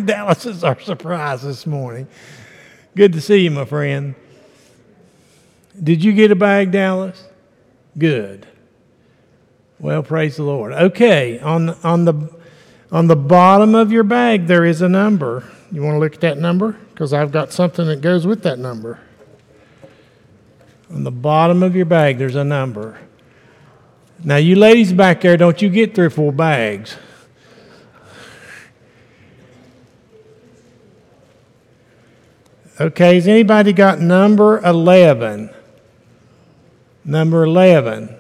Dallas is our surprise this morning. Good to see you, my friend. Did you get a bag, Dallas? Good. Well, praise the Lord. Okay, on the bottom of your bag there is a number. You want to look at that number? Because I've got something that goes with that number. On the bottom of your bag there's a number. Now, you ladies back there, don't you get 3 or 4 bags. Okay, has anybody got number 11? Number 11.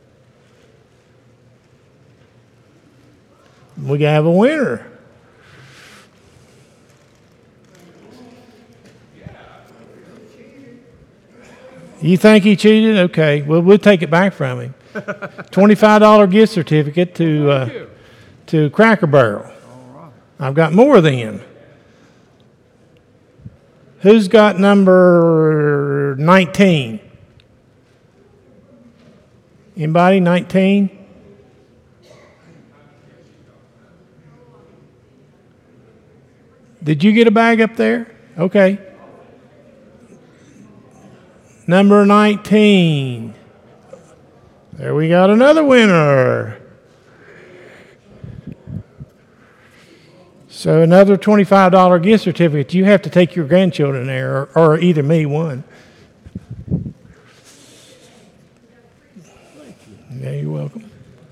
We have a winner. You think he cheated? Okay, well, we'll take it back from him. $25 gift certificate to Cracker Barrel. All right. I've got more than. Who's got number 19? Anybody? 19? Did you get a bag up there? Okay. Number 19. There we got another winner. So another $25 gift certificate. You have to take your grandchildren there, or either me, one. Yeah, you're welcome.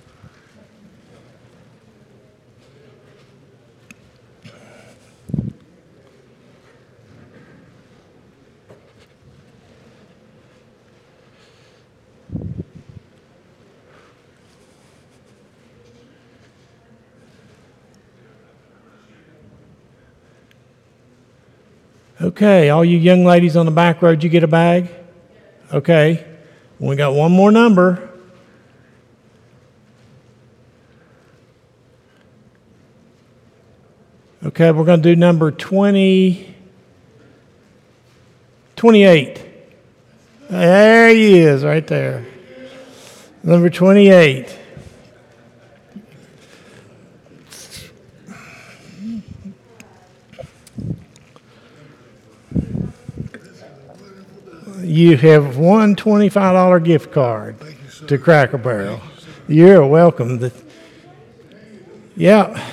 Okay, all you young ladies on the back row, did you get a bag? Okay, we got one more number. Okay, we're going to do number 28. There he is, right there. Number 28. You have one $25 gift card to Cracker Barrel. You're welcome. Yeah.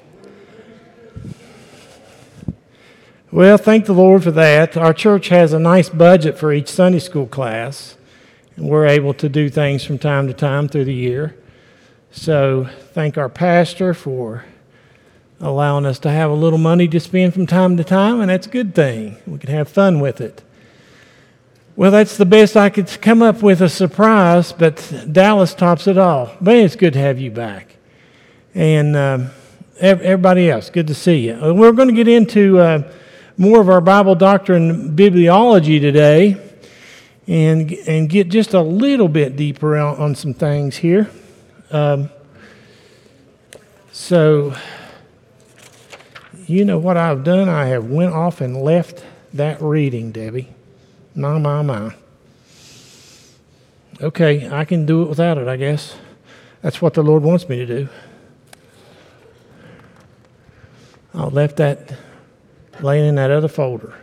Well, thank the Lord for that. Our church has a nice budget for each Sunday school class, and we're able to do things from time to time through the year. So thank our pastor for allowing us to have a little money to spend from time to time, and that's a good thing. We can have fun with it. Well, that's the best I could come up with a surprise, but Dallas tops it all. Man, it's good to have you back. And everybody else, good to see you. We're going to get into more of our Bible doctrine bibliology today and get just a little bit deeper on some things here. So, you know what I've done? I have went off and left that reading, Debbie. My. Okay, I can do it without it, I guess. That's what the Lord wants me to do. I left that laying in that other folder.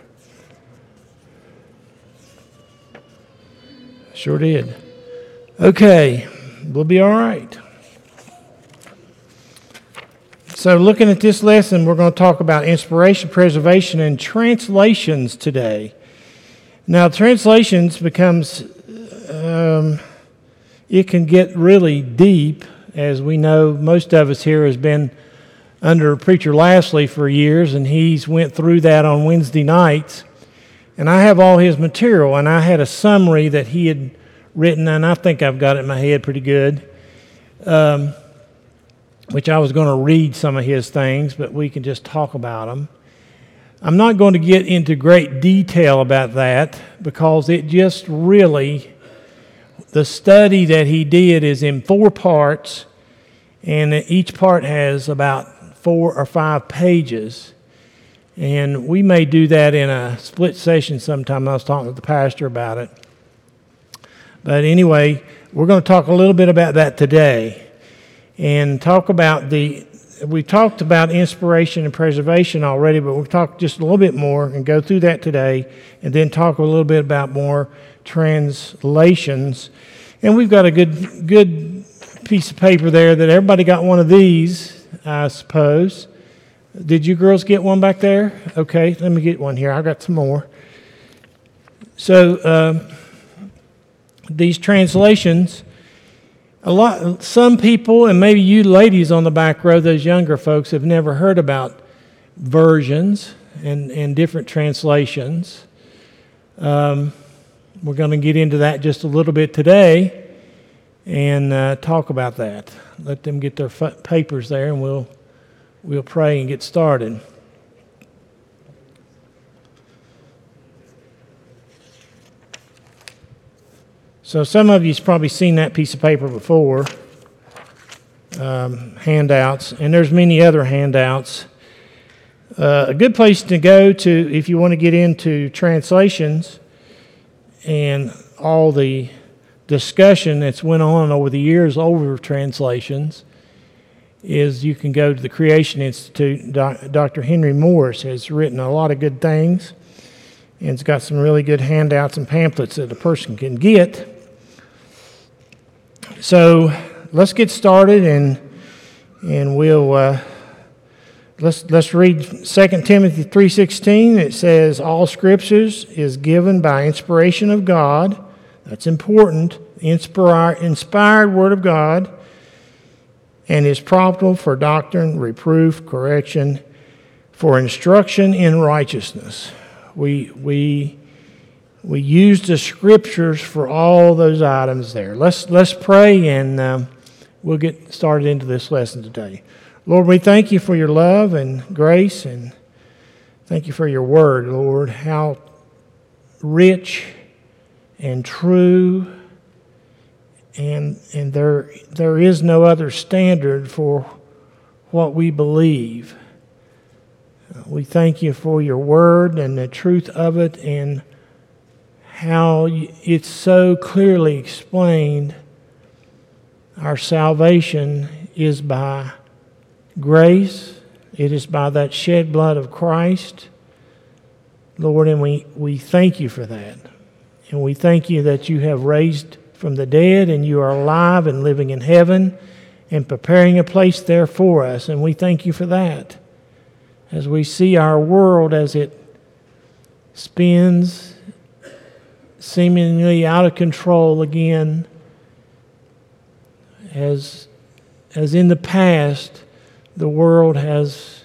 Sure did. Okay, we'll be all right. So looking at this lesson, we're going to talk about inspiration, preservation, and translations today. Now, translations becomes, it can get really deep. As we know, most of us here has been under Preacher Lashley for years, and he's went through that on Wednesday nights. And I have all his material, and I had a summary that he had written, and I think I've got it in my head pretty good, which I was going to read some of his things, but we can just talk about them. I'm not going to get into great detail about that because it just really, the study that he did is in 4 parts, and each part has about 4 or 5 pages. And we may do that in a split session sometime. I was talking to the pastor about it. But anyway, we're going to talk a little bit about that today and talk about we talked about inspiration and preservation already, but we'll talk just a little bit more and go through that today, and then talk a little bit about more translations. And we've got a good piece of paper there that everybody got one of these, I suppose. Did you girls get one back there? Okay, let me get one here. I've got some more. So these translations, some people, and maybe you ladies on the back row, those younger folks, have never heard about versions and different translations. We're going to get into that just a little bit today and talk about that. Let them get their papers there, and we'll pray and get started. So some of you's probably seen that piece of paper before, handouts, and there's many other handouts. A good place to go to if you want to get into translations and all the discussion that's went on over the years over translations is you can go to the Creation Institute. Dr. Henry Morris has written a lot of good things, and it's got some really good handouts and pamphlets that a person can get. So let's get started, and we'll let's read 2 Timothy 3:16. It says, "All Scriptures is given by inspiration of God." That's important. Inspired Word of God, and is profitable for doctrine, reproof, correction, for instruction in righteousness. We use the Scriptures for all those items there. Let's pray, and we'll get started into this lesson today. Lord, we thank you for your love and grace, and thank you for your word, Lord, how rich and true, and there is no other standard for what we believe. We thank you for your word and the truth of it, and how it's so clearly explained. Our salvation is by grace. It is by that shed blood of Christ, Lord, and we thank you for that. And we thank you that you have raised from the dead, and you are alive and living in heaven and preparing a place there for us. And we thank you for that. As we see our world as it spins seemingly out of control again, as in the past, the world has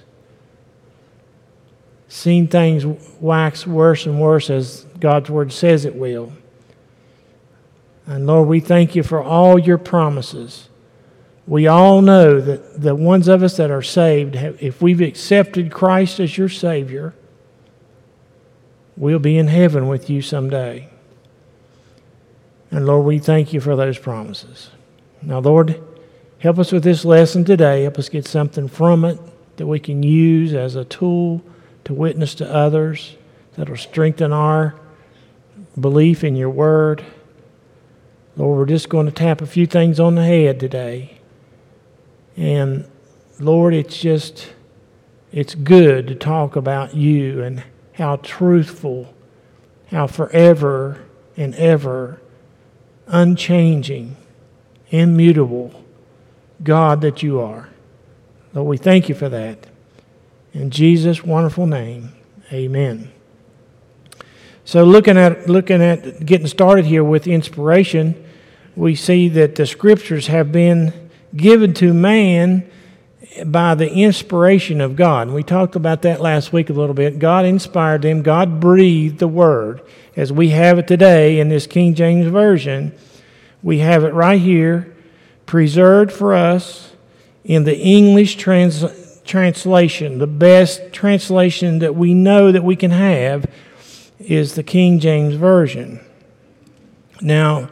seen things wax worse and worse, as God's Word says it will. And Lord, we thank you for all your promises. We all know that the ones of us that are saved, if we've accepted Christ as your Savior, we'll be in heaven with you someday. And Lord, we thank you for those promises. Now, Lord, help us with this lesson today. Help us get something from it that we can use as a tool to witness to others, that will strengthen our belief in your word. Lord, we're just going to tap a few things on the head today. And Lord, it's good to talk about you and how truthful, how forever and ever unchanging, immutable God that you are. Lord, we thank you for that. In Jesus' wonderful name, amen. So looking at getting started here with inspiration, we see that the Scriptures have been given to man by the inspiration of God. And we talked about that last week a little bit. God inspired them. God breathed the Word. As we have it today in this King James Version, we have it right here, preserved for us in the English translation. The best translation that we know that we can have is the King James Version. Now,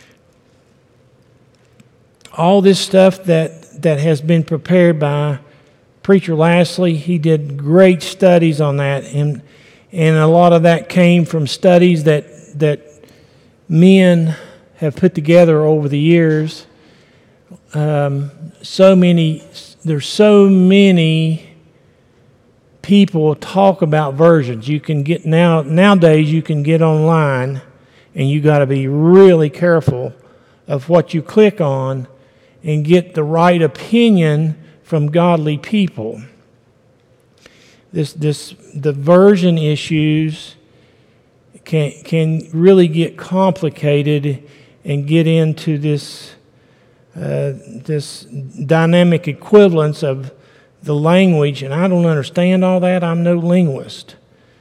all this stuff that has been prepared by Preacher Lastly, he did great studies on that, and a lot of that came from studies that men have put together over the years. So many there's so many people talk about versions. You can get nowadays you can get online, and you got to be really careful of what you click on and get the right opinion from godly people. The version issues can really get complicated and get into this dynamic equivalence of the language, and I don't understand all that. I'm no linguist,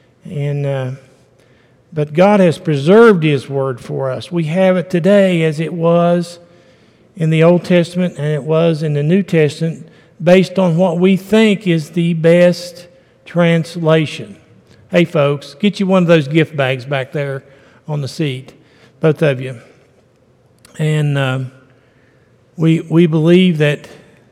but God has preserved His Word for us. We have it today as it was in the Old Testament and it was in the New Testament, based on what we think is the best translation. Hey, folks, get you one of those gift bags back there on the seat, both of you. And we believe that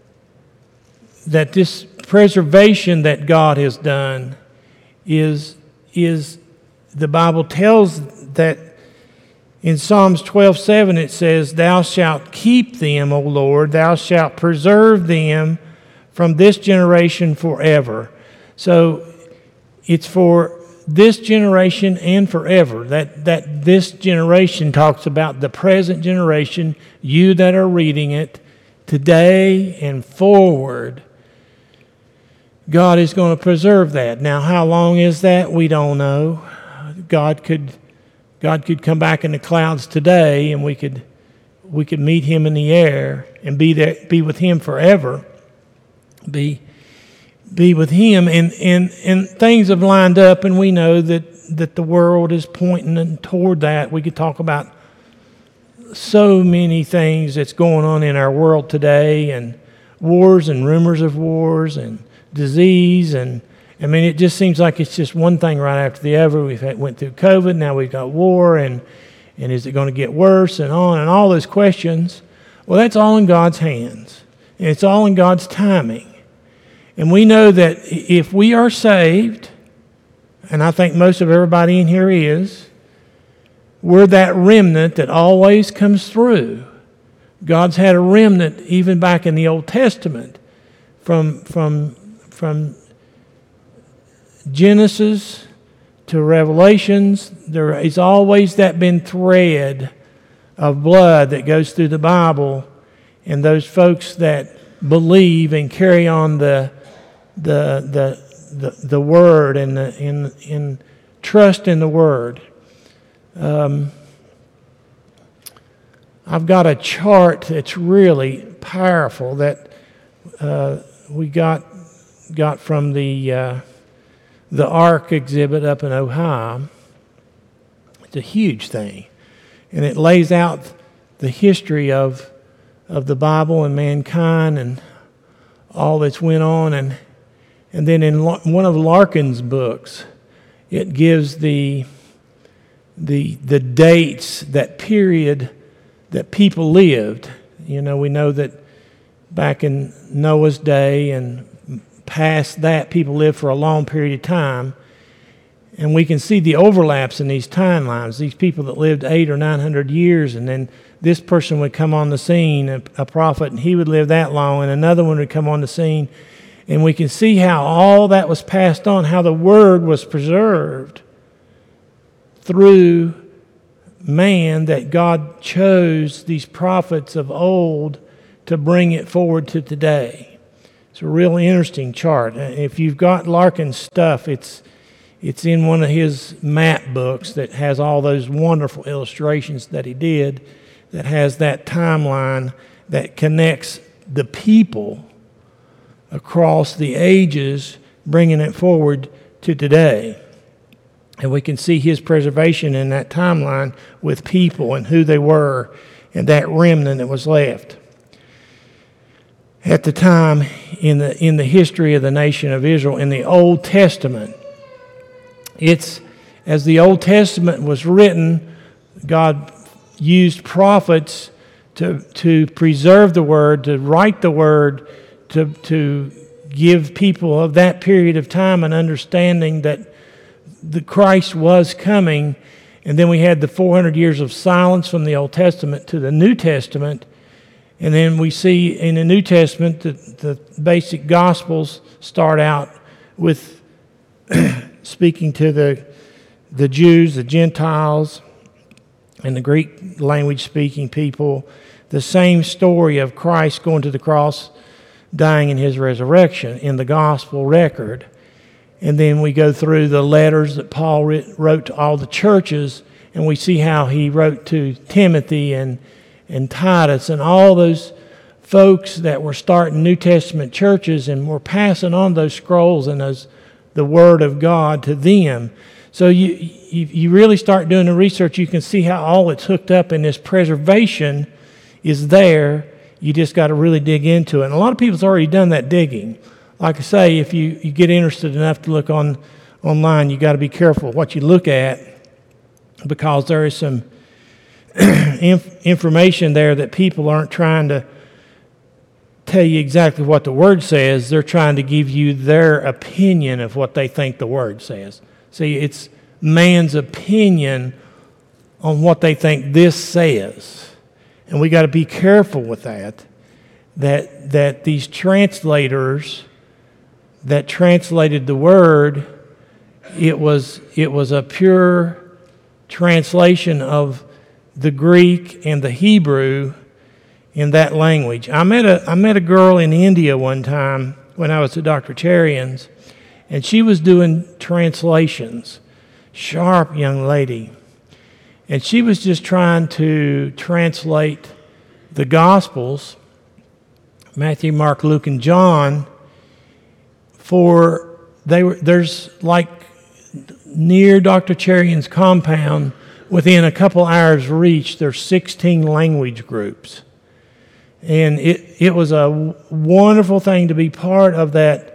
this preservation that God has done is the Bible tells that in Psalms 12:7 it says, "Thou shalt keep them, O Lord, thou shalt preserve them from this generation forever." So it's for this generation and forever. That this generation talks about the present generation, you that are reading it, today and forward. God is going to preserve that. Now, how long is that? We don't know. God could come back in the clouds today, and we could meet Him in the air and be with Him forever. Be with Him, and things have lined up, and we know that the world is pointing toward that. We could talk about so many things that's going on in our world today, and wars and rumors of wars and disease, and I mean, it just seems like it's just one thing right after the other. Went through COVID, now we've got war, and is it going to get worse, and on, and all those questions. Well, that's all in God's hands, and it's all in God's timing. And we know that if we are saved, and I think most of everybody in here is, we're that remnant that always comes through. God's had a remnant even back in the Old Testament, from Genesis to Revelations. There is always that been thread of blood that goes through the Bible, and those folks that believe and carry on the word and trust in the word. I've got a chart that's really powerful that we got from the Ark exhibit up in Ohio. It's a huge thing, and it lays out the history of the Bible and mankind and all that's went on, and then in one of Larkin's books, it gives the dates, that period that people lived. You know, we know that back in Noah's day and past that, people lived for a long period of time, and we can see the overlaps in these timelines. These people that lived 800 or 900 years, and then this person would come on the scene, a prophet, and he would live that long, and another one would come on the scene, and we can see how all that was passed on, how the word was preserved through man, that God chose these prophets of old to bring it forward to today. It's a really interesting chart. If you've got Larkin's stuff, it's in one of his map books that has all those wonderful illustrations that he did, that has that timeline that connects the people across the ages, bringing it forward to today. And we can see his preservation in that timeline with people and who they were and that remnant that was left. At the time in the history of the nation of Israel in the Old Testament, it's as the Old Testament was written, God used prophets to preserve the word, to write the word, to give people of that period of time an understanding that the Christ was coming. And then we had the 400 years of silence from the Old Testament to the New Testament. And then we see in the New Testament that the basic Gospels start out with speaking to the Jews, the Gentiles, and the Greek language-speaking people, the same story of Christ going to the cross, dying in his resurrection in the Gospel record. And then we go through the letters that Paul wrote to all the churches, and we see how he wrote to Timothy and Titus and all those folks that were starting New Testament churches and were passing on those scrolls and the Word of God to them. So you really start doing the research, you can see how all it's hooked up, and this preservation is there. You just got to really dig into it. And a lot of people's already done that digging. Like I say, if you get interested enough to look online, you got to be careful what you look at, because there is some information there that people aren't trying to tell you exactly what the Word says. They're trying to give you their opinion of what they think the Word says. See, it's man's opinion on what they think this says. And we got to be careful with that these translators that translated the Word, it was a pure translation of the Greek and the Hebrew in that language. I met a girl in India one time when I was at Dr. Cherian's, and she was doing translations. Sharp young lady. And she was just trying to translate the Gospels, Matthew, Mark, Luke, and John, there's like near Dr. Cherian's compound, within a couple hours' reach, there's 16 language groups. And it was a wonderful thing to be part of that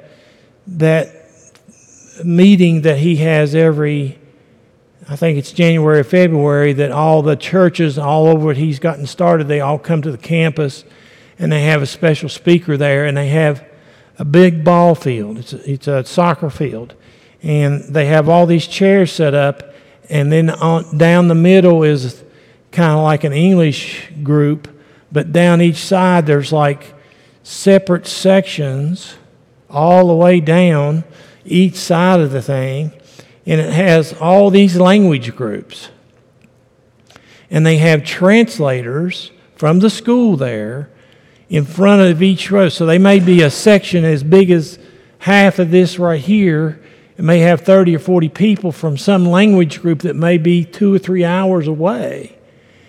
meeting that he has every, I think it's January or February, that all the churches all over what he's gotten started, they all come to the campus, and they have a special speaker there, and they have a big ball field. It's a soccer field. And they have all these chairs set up, and then down the middle is kind of like an English group, but down each side there's like separate sections all the way down each side of the thing, and it has all these language groups. And they have translators from the school there in front of each row. So they may be a section as big as half of this right here. It may have 30 or 40 people from some language group that may be 2 or 3 hours away.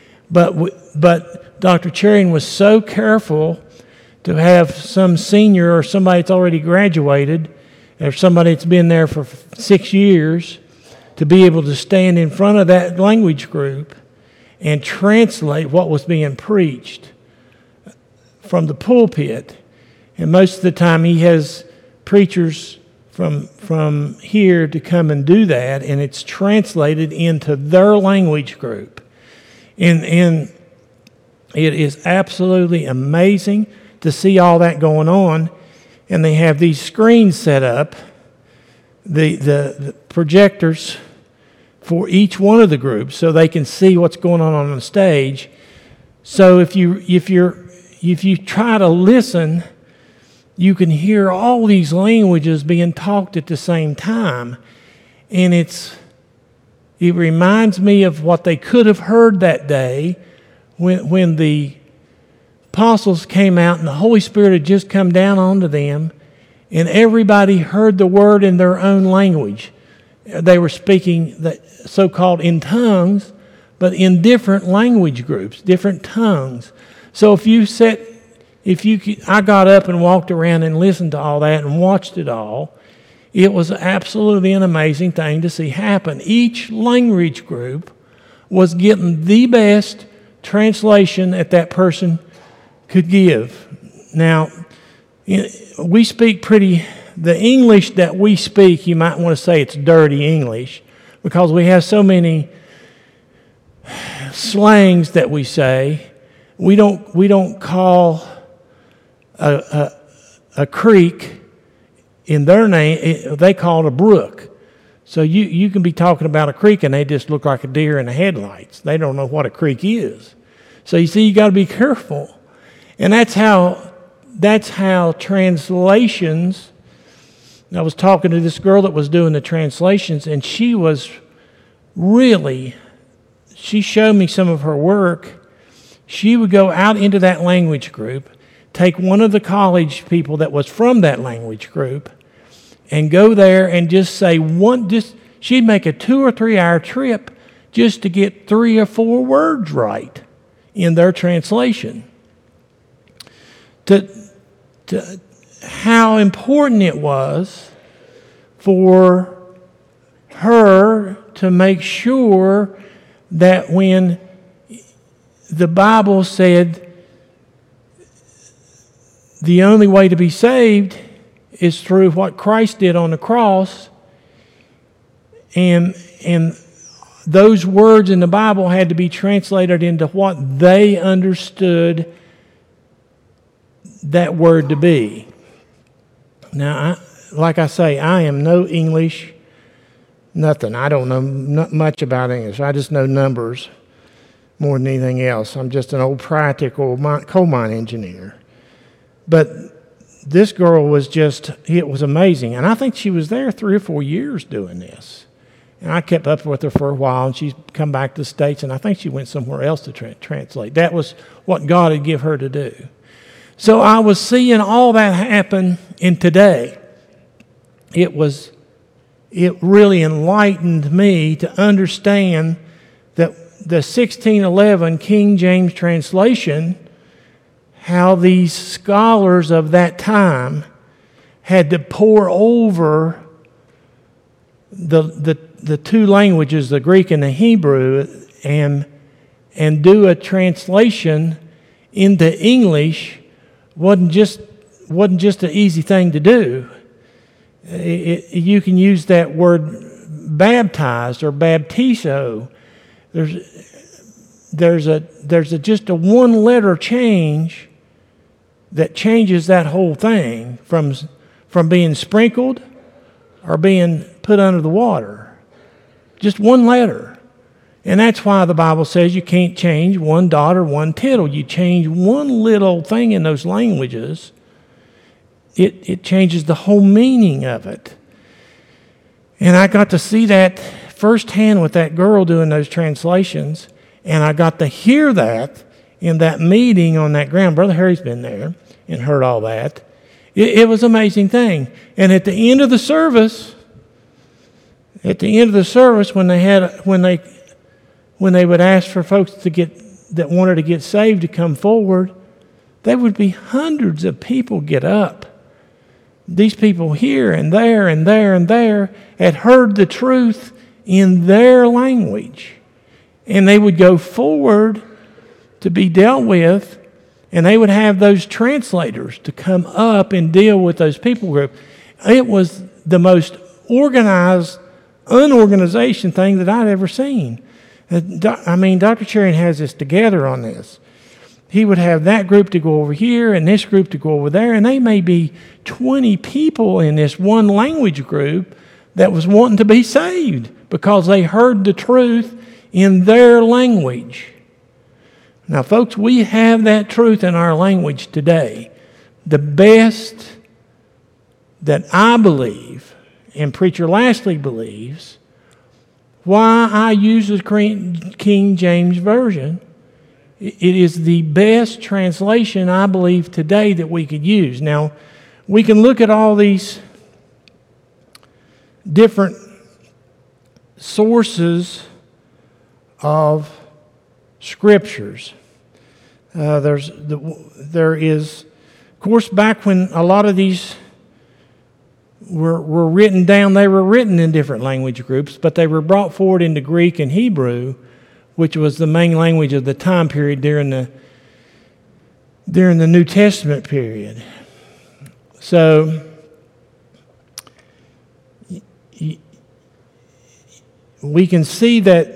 But Dr. Cherian was so careful to have some senior or somebody that's already graduated, or somebody that's been there for 6 years, to be able to stand in front of that language group and translate what was being preached from the pulpit. And most of the time he has preachers from here to come and do that, and it's translated into their language group. And it is absolutely amazing to see all that going on. And they have these screens set up, the projectors for each one of the groups, so they can see what's going on the stage. So if you try to listen, you can hear all these languages being talked at the same time. And it reminds me of what they could have heard that day when the apostles came out and the Holy Spirit had just come down onto them, and everybody heard the word in their own language. They were speaking the so-called in tongues, but in different language groups, different tongues. So I got up and walked around and listened to all that and watched it all. It was absolutely an amazing thing to see happen. Each language group was getting the best translation that person could give. Now, we speak the English that we speak, you might want to say it's dirty English, because we have so many slangs that we say. We don't call a creek in their name, they call it a brook. So you can be talking about a creek and they just look like a deer in the headlights. They don't know what a creek is. So you see, you got to be careful. And that's how translations. I was talking to this girl that was doing the translations, and she showed me some of her work. She would go out into that language group, take one of the college people that was from that language group, and go there and just say she'd make a 2 or 3 hour trip just to get 3 or 4 words right in their translation. To how important it was for her to make sure that when the Bible said the only way to be saved is through what Christ did on the cross, and those words in the Bible had to be translated into what they understood that word to be. Now, like I say, I am no English, nothing. I don't know much about English. I just know numbers more than anything else. I'm just an old practical coal mine engineer. But this girl it was amazing. And I think she was there 3 or 4 years doing this. And I kept up with her for a while, and she's come back to the States, and I think she went somewhere else to translate. That was what God had given her to do. So I was seeing all that happen in today. It really enlightened me to understand that the 1611 King James translation, how these scholars of that time had to pore over the 2 languages, the Greek and the Hebrew, and do a translation into English wasn't just an easy thing to do. You can use that word baptized or baptizo. There's just a 1-letter change that changes that whole thing from being sprinkled or being put under the water. Just 1 letter. And that's why the Bible says you can't change 1 dot or 1 tittle. You change 1 little thing in those languages, it changes the whole meaning of it. And I got to see that firsthand with that girl doing those translations, and I got to hear that in that meeting on that ground. Brother Harry's been there and heard all that. It was an amazing thing. And at the end of the service, when they would ask for folks that wanted to get saved to come forward, there would be hundreds of people get up. These people here and there and there and there had heard the truth in their language. And they would go forward to be dealt with, and they would have those translators to come up and deal with those people group. It was the most organized, unorganization thing that I'd ever seen. Dr. Cherian has this together on this. He would have that group to go over here and this group to go over there, and they may be 20 people in this one language group that was wanting to be saved because they heard the truth in their language. Now, folks, we have that truth in our language today. The best that I believe, and Preacher Lashley believes, why I use the King James Version, it is the best translation I believe today that we could use. Now, we can look at all these different sources of scriptures. There is, of course, back when a lot of these were written down, they were written in different language groups, but they were brought forward into Greek and Hebrew, which was the main language of the time period during the New Testament period. So we can see that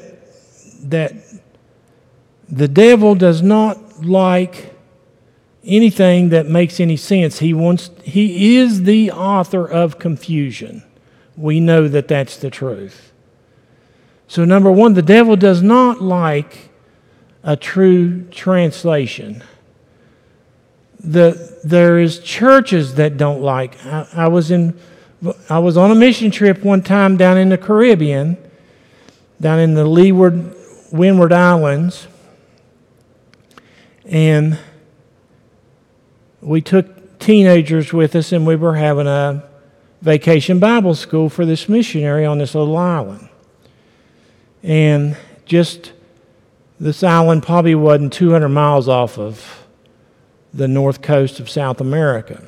the devil does not like anything that makes any sense. He is the author of confusion. We know that that's the truth. So number one, the devil does not like a true translation. there is churches that don't like. I was on a mission trip one time down in the Caribbean, down in the Windward Islands, and we took teenagers with us, and we were having a vacation Bible school for this missionary on this little island. And just this island probably wasn't 200 miles off of the north coast of South America.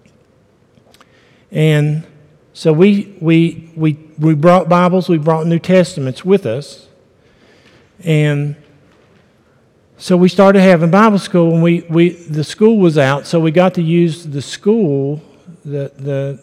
And so we brought Bibles, we brought New Testaments with us. And so we started having Bible school, and the school was out, so we got to use the school, the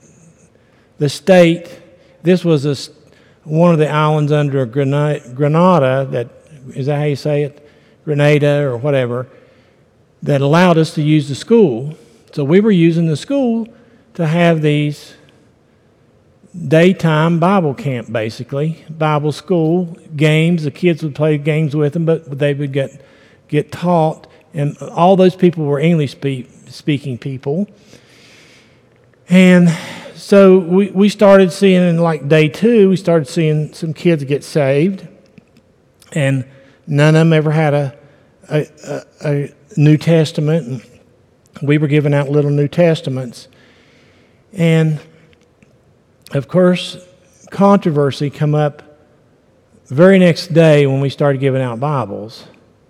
state. This was one of the islands under Grenada, is that how you say it? Grenada or whatever, that allowed us to use the school. So we were using the school to have these daytime Bible camp, basically, Bible school, games. The kids would play games with them, but they would get taught, and all those people were English-speaking people. And so we started seeing, in like day 2, we started seeing some kids get saved, and none of them ever had a New Testament. And we were giving out little New Testaments. And, of course, controversy come up the very next day when we started giving out Bibles.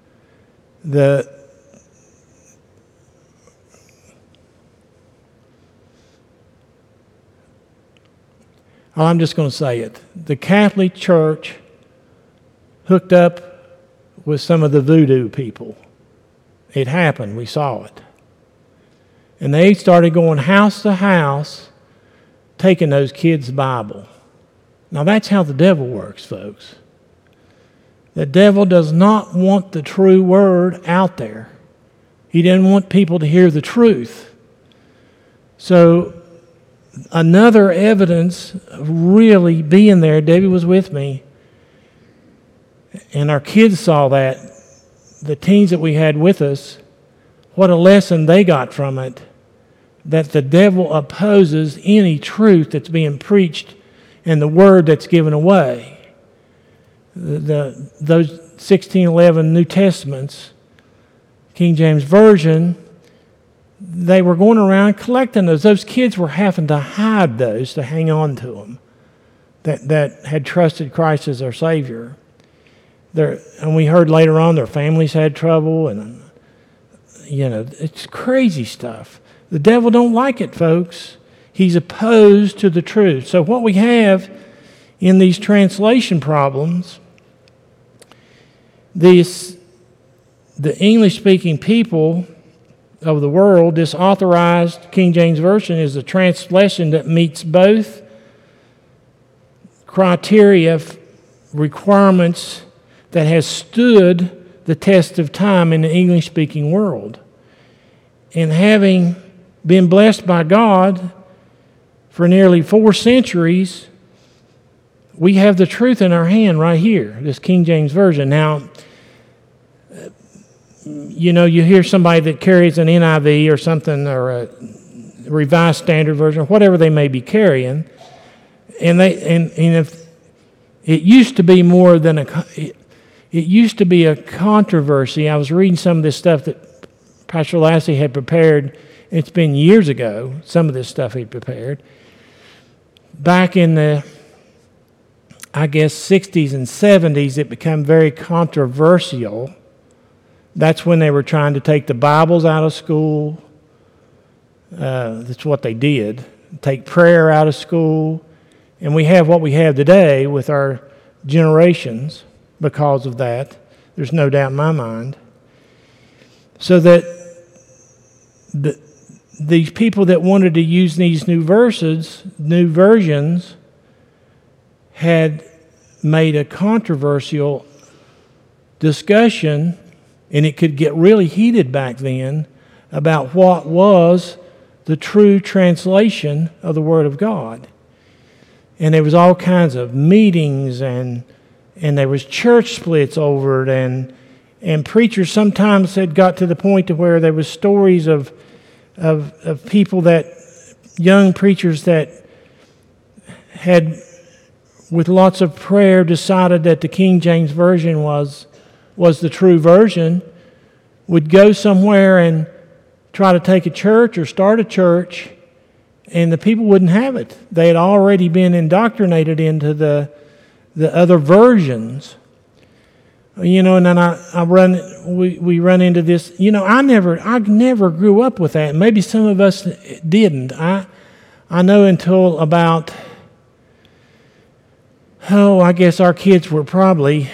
I'm just going to say it. The Catholic Church hooked up with some of the voodoo people. It happened. We saw it. And they started going house to house, taking those kids' Bible. Now, that's how the devil works, folks. The devil does not want the true word out there. He didn't want people to hear the truth. So, another evidence of really being there, Debbie was with me, and our kids saw that, the teens that we had with us, what a lesson they got from it, that the devil opposes any truth that's being preached and the word that's given away. Those 1611 New Testaments, King James Version, they were going around collecting those. Those kids were having to hide those to hang on to them that had trusted Christ as their Savior. And we heard later on their families had trouble, and it's crazy stuff. The devil don't like it, folks. He's opposed to the truth. So what we have in these translation problems, the English-speaking people of the world, this authorized King James Version is a translation that meets both criteria, requirements that has stood the test of time in the English-speaking world. And having been blessed by God for nearly 4 centuries, we have the truth in our hand right here, this King James Version. Now, you hear somebody that carries an NIV or something, or a Revised Standard Version, whatever they may be carrying, and if it used to be more than it used to be a controversy. I was reading some of this stuff that Pastor Lassie had prepared. It's been years ago, some of this stuff he prepared. Back in the, 60s and 70s, it became very controversial. That's when they were trying to take the Bibles out of school. That's what they did. Take prayer out of school. And we have what we have today with our generations because of that. There's no doubt in my mind. So that these people that wanted to use these new versions, had made a controversial discussion, and it could get really heated back then, about what was the true translation of the Word of God. And there was all kinds of meetings, and there was church splits over it, And preachers sometimes had got to the point to where there was stories of people that, young preachers that had, with lots of prayer, decided that the King James Version was the true version, would go somewhere and try to take a church or start a church, and the people wouldn't have it. They had already been indoctrinated into the other versions. You know, and then we run into this. You know, I never grew up with that. Maybe some of us didn't. I know until about, I guess our kids were probably,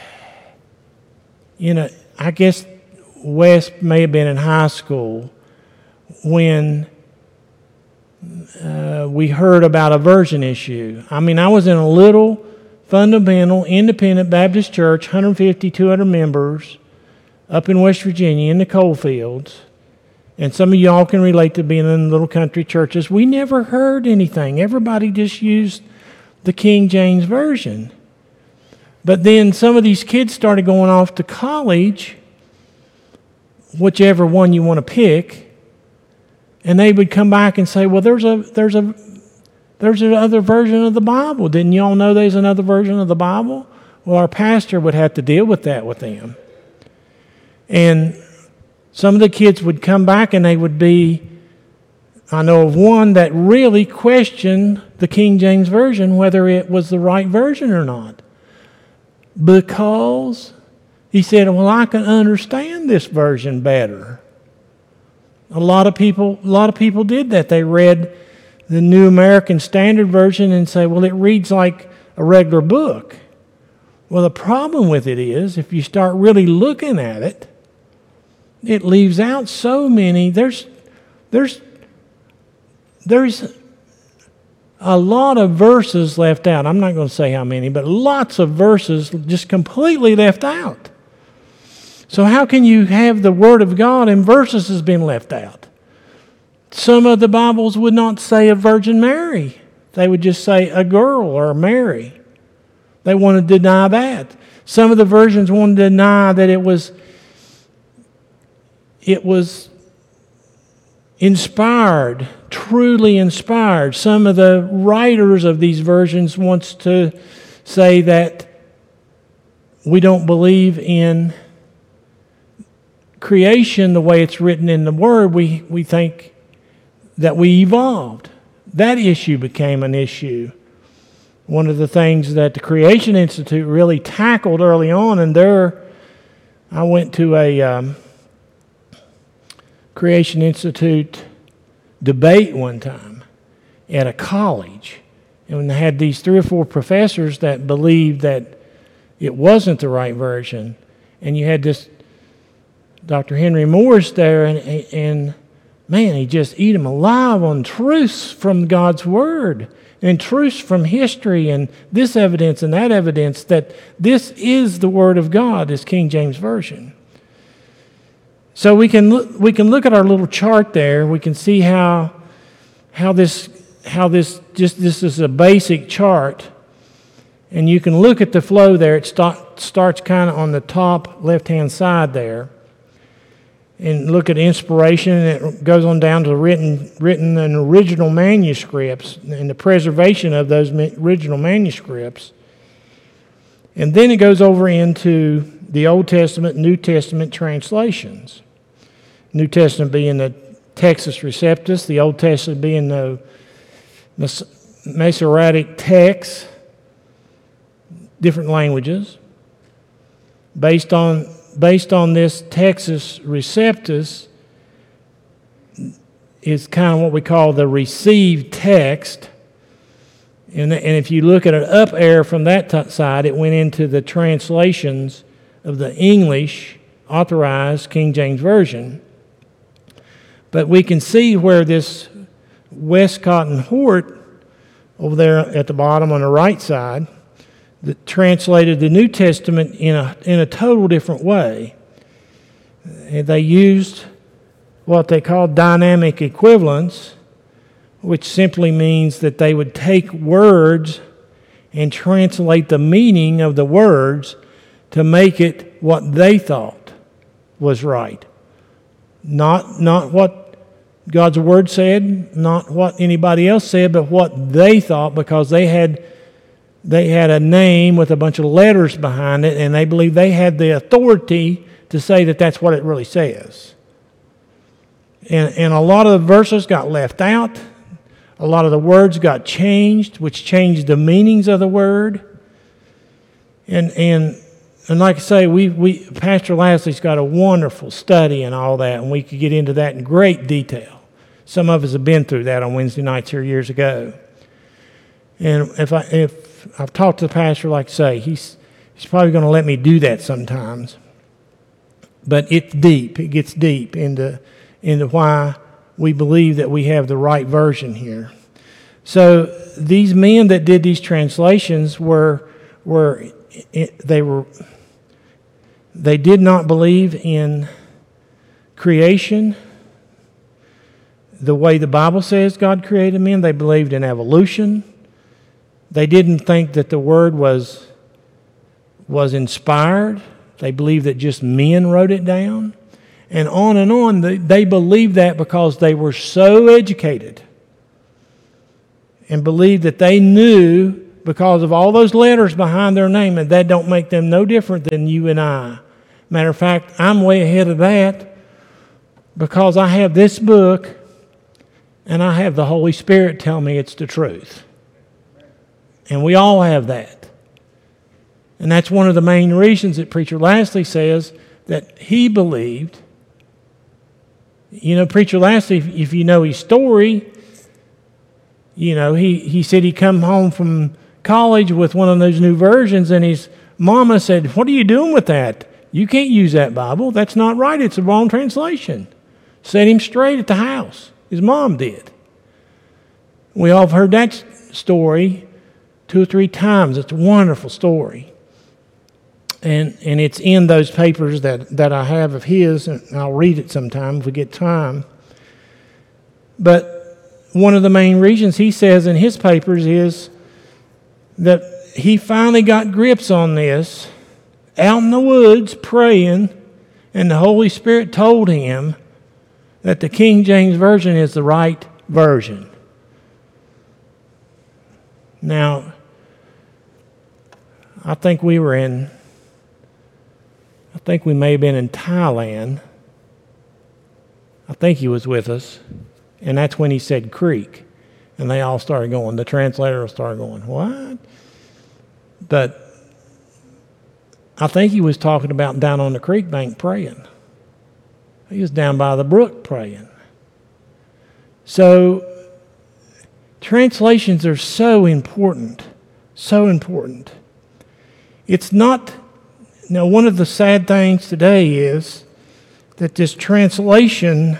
you know, I guess Wes may have been in high school when we heard about a version issue. I mean, I was in a little fundamental independent Baptist church, 150, 200 members, up in West Virginia in the coal fields. And some of y'all can relate to being in little country churches. We never heard anything. Everybody just used the King James Version. But then some of these kids started going off to college, whichever one you want to pick, and they would come back and say, well, there's another version of the Bible. Didn't y'all know there's another version of the Bible? Well, our pastor would have to deal with that with them. And some of the kids would come back and they would be, I know of one that really questioned the King James Version, whether it was the right version or not. Because he said, well, I can understand this version better. A lot of people did that. They read the New American Standard Version and say, well, it reads like a regular book. Well, the problem with it is, if you start really looking at it, it leaves out so many. There's a lot of verses left out. I'm not going to say how many, but lots of verses just completely left out. So how can you have the Word of God and verses has been left out? Some of the Bibles would not say a Virgin Mary. They would just say a girl or Mary. They want to deny that. Some of the versions want to deny that it was inspired, truly inspired. Some of the writers of these versions wants to say that we don't believe in creation the way it's written in the Word. We think that we evolved. That issue became an issue. One of the things that the Creation Institute really tackled early on, and I went to a Creation Institute debate one time at a college, and they had these 3 or 4 professors that believed that it wasn't the right version, and you had this Dr. Henry Morris there, and man, he just eat them alive on truths from God's Word and truths from history and this evidence and that evidence that this is the Word of God, this King James Version. So we can look at our little chart there. We can see how this is a basic chart, and you can look at the flow there. It starts kind of on the top left-hand side there. And look at inspiration, and it goes on down to written and original manuscripts and the preservation of those original manuscripts. And then it goes over into the Old Testament, New Testament translations. New Testament being the Textus Receptus, the Old Testament being the Masoretic text, different languages. Based on this Textus Receptus is kind of what we call the received text. And if you look at an up arrow from that side, it went into the translations of the English authorized King James Version. But we can see where this Westcott and Hort over there at the bottom on the right side that translated the New Testament in a total different way. They used what they call dynamic equivalence, which simply means that they would take words and translate the meaning of the words to make it what they thought was right. Not what God's Word said, not what anybody else said, but what they thought, because they had a name with a bunch of letters behind it, and they believed they had the authority to say that that's what it really says. And a lot of the verses got left out. A lot of the words got changed, which changed the meanings of the word. And like I say, Pastor Lashley's got a wonderful study and all that, and we could get into that in great detail. Some of us have been through that on Wednesday nights here years ago. And if I've talked to the pastor, like I say, he's probably going to let me do that sometimes. But it's deep. It gets deep into why we believe that we have the right version here. So these men that did these translations they did not believe in creation the way the Bible says God created men. They believed in evolution. They didn't think that the Word was inspired. They believed that just men wrote it down. And on. They believed that because they were so educated and believed that they knew because of all those letters behind their name, and that don't make them no different than you and I. Matter of fact, I'm way ahead of that because I have this book and I have the Holy Spirit tell me it's the truth. And we all have that. And that's one of the main reasons that Preacher Lashley says that he believed. You know, Preacher Lashley, if you know his story, you know, he said he come home from college with one of those new versions, and his mama said, "What are you doing with that? You can't use that Bible. That's not right. It's the wrong translation." Set him straight at the house. His mom did. We all have heard that story 2 or 3 times. It's a wonderful story. And it's in those papers that I have of his, and I'll read it sometime if we get time. But one of the main reasons he says in his papers is that he finally got grips on this out in the woods praying, and the Holy Spirit told him that the King James Version is the right version. Now, I think we may have been in Thailand. I think he was with us. And that's when he said creek. And they all started going, the translator started going, what? But I think he was talking about down on the creek bank praying. He was down by the brook praying. So, translations are so important. So important. It's not... Now, one of the sad things today is that this translation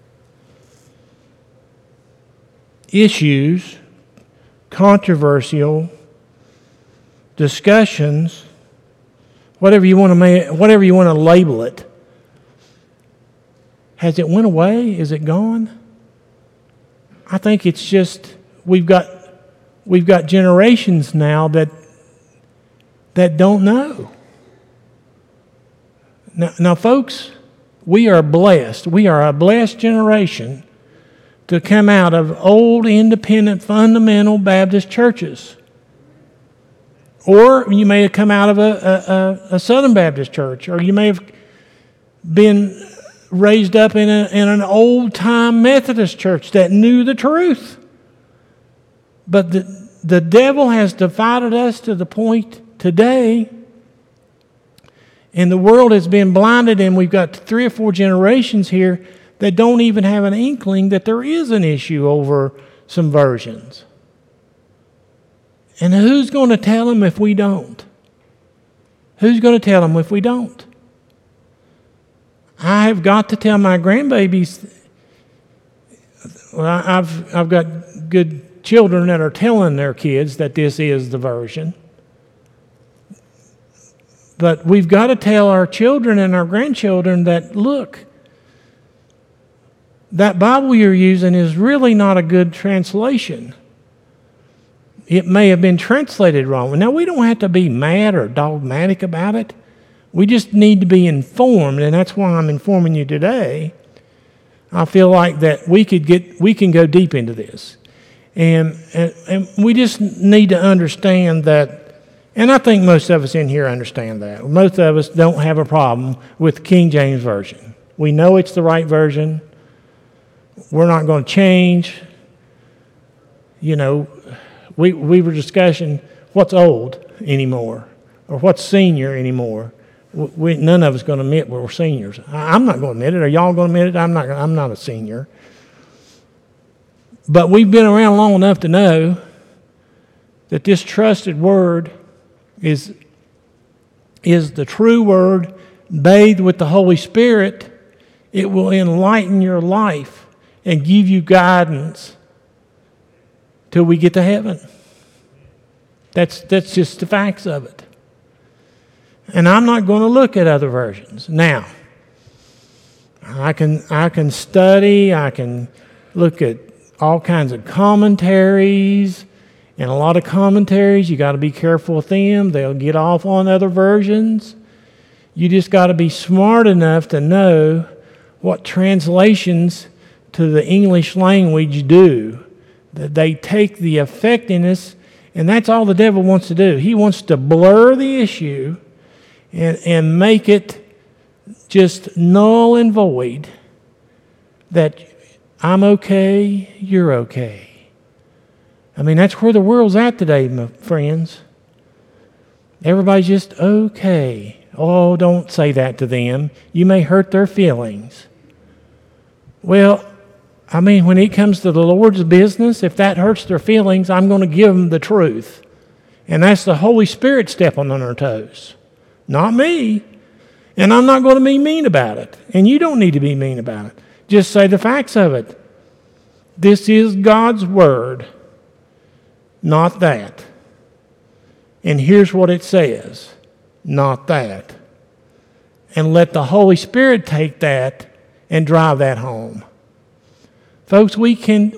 issues, controversial discussions, whatever you want to label it, has it went away? Is it gone? I think it's just we've got generations now that don't know. Now, folks, we are blessed. We are a blessed generation to come out of old, independent, fundamental Baptist churches. Or you may have come out of a Southern Baptist church, or you may have been raised up in an old-time Methodist church that knew the truth. But the devil has divided us to the point today, and the world has been blinded, and we've got 3 or 4 generations here that don't even have an inkling that there is an issue over some versions. And who's going to tell them if we don't? Who's going to tell them if we don't? I have got to tell my grandbabies. Well, I've got good children that are telling their kids that this is the version. But we've got to tell our children and our grandchildren that, look, that Bible you're using is really not a good translation. It may have been translated wrong. Now, we don't have to be mad or dogmatic about it, We just need to be informed, and that's why I'm informing you today. I feel like that we can go deep into this. And we just need to understand that, and I think most of us in here understand that. Most of us don't have a problem with King James Version. We know it's the right version. We're not going to change. You know, we were discussing what's old anymore or what's senior anymore. None of us going to admit we're seniors. I'm not going to admit it. Are y'all going to admit it? I'm not a senior. But we've been around long enough to know that this trusted word is the true word, bathed with the Holy Spirit. It will enlighten your life and give you guidance till we get to heaven. That's just the facts of it. And I'm not going to look at other versions. Now, I can study, I can look at all kinds of commentaries, and a lot of commentaries, you got to be careful with them. They'll get off on other versions. You just got to be smart enough to know what translations to the English language do. That they take the effectiveness, and that's all the devil wants to do. He wants to blur the issue and make it just null and void, that I'm okay, you're okay. I mean, that's where the world's at today, my friends. Everybody's just okay. Oh, don't say that to them. You may hurt their feelings. Well, I mean, when it comes to the Lord's business, if that hurts their feelings, I'm going to give them the truth. And that's the Holy Spirit stepping on their toes. Not me. And I'm not going to be mean about it. And you don't need to be mean about it. Just say the facts of it. This is God's word, not that. And here's what it says, not that. And let the Holy Spirit take that and drive that home. Folks, we can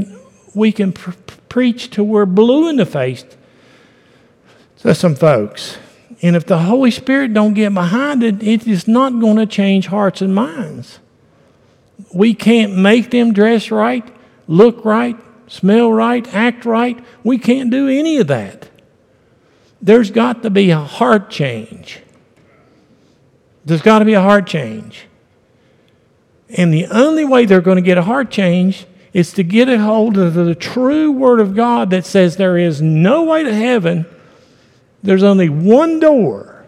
preach till we're blue in the face to some folks. And if the Holy Spirit don't get behind it, it is not going to change hearts and minds. We can't make them dress right, look right, smell right, act right. We can't do any of that. There's got to be a heart change. There's got to be a heart change. And the only way they're going to get a heart change is to get a hold of the true Word of God that says there is no way to heaven. There's only one door.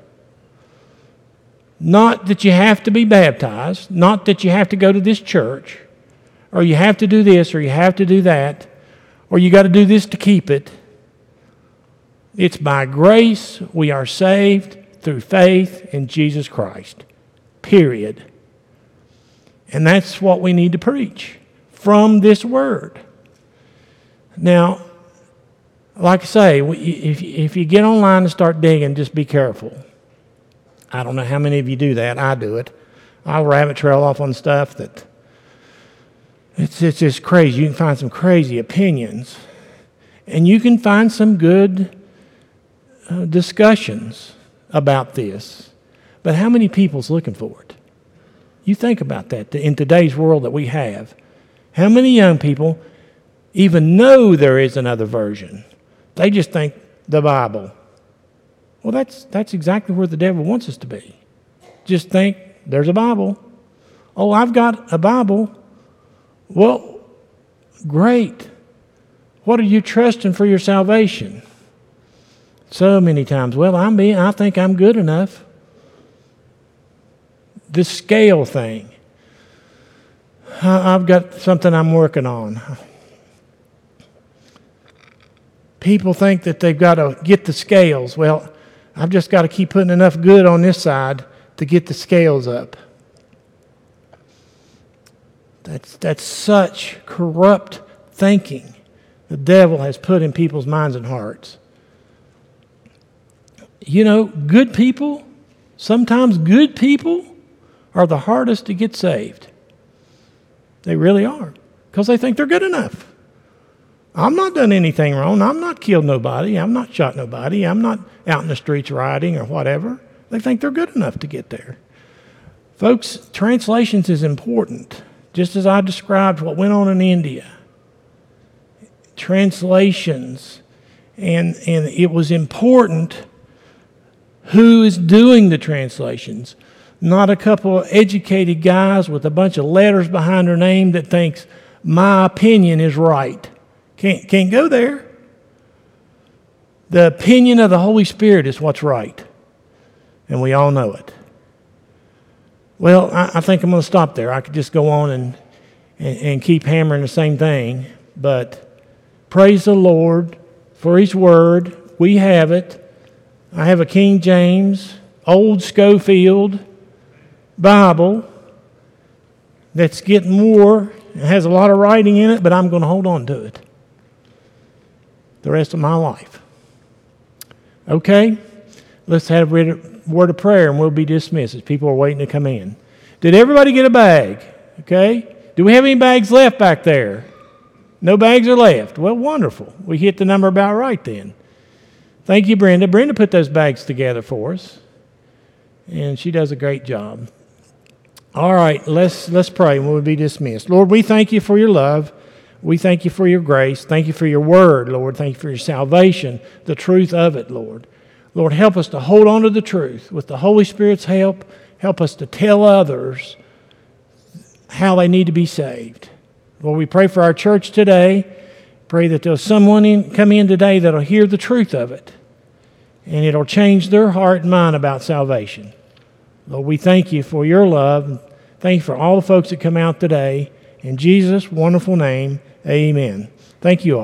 Not that you have to be baptized, not that you have to go to this church, or you have to do this, or you have to do that, or you got to do this to keep it. It's by grace we are saved through faith in Jesus Christ. Period. And that's what we need to preach from this word. Now, like I say, if you get online and start digging, just be careful. I don't know how many of you do that. I do it. I'll rabbit trail off on stuff that it's just crazy. You can find some crazy opinions. And you can find some good discussions about this. But how many people's looking for it? You think about that in today's world that we have. How many young people even know there is another version? They just think the Bible. Well, that's exactly where the devil wants us to be. Just think there's a Bible. Oh, I've got a Bible. Well, great. What are you trusting for your salvation? So many times, well, I think I'm good enough. This scale thing. I've got something I'm working on. People think that they've got to get the scales. Well, I've just got to keep putting enough good on this side to get the scales up. That's such corrupt thinking the devil has put in people's minds and hearts. You know, good people, sometimes good people are the hardest to get saved. They really are, because they think they're good enough. I'm not done anything wrong. I'm not killed nobody. I'm not shot nobody. I'm not out in the streets rioting or whatever. They think they're good enough to get there. Folks, translations is important. Just as I described what went on in India. Translations. And it was important who is doing the translations. Not a couple of educated guys with a bunch of letters behind their name that thinks my opinion is right. Can't go there. The opinion of the Holy Spirit is what's right. And we all know it. Well, I think I'm going to stop there. I could just go on and keep hammering the same thing. But praise the Lord for His Word. We have it. I have a King James, old Schofield Bible that's getting more. It has a lot of writing in it, but I'm going to hold on to it the rest of my life. Okay? Let's have a word of prayer and we'll be dismissed as people are waiting to come in. Did everybody get a bag? Okay? Do we have any bags left back there? No bags are left. Well, wonderful. We hit the number about right then. Thank you, Brenda. Brenda put those bags together for us. And she does a great job. All right, let's pray and we'll be dismissed. Lord, we thank you for your love. We thank you for your grace. Thank you for your word, Lord. Thank you for your salvation, the truth of it, Lord. Lord, help us to hold on to the truth. With the Holy Spirit's help, help us to tell others how they need to be saved. Lord, we pray for our church today. Pray that there's someone come in today that will hear the truth of it. And it'll change their heart and mind about salvation. Lord, we thank you for your love. Thank you for all the folks that come out today. In Jesus' wonderful name, amen. Thank you all.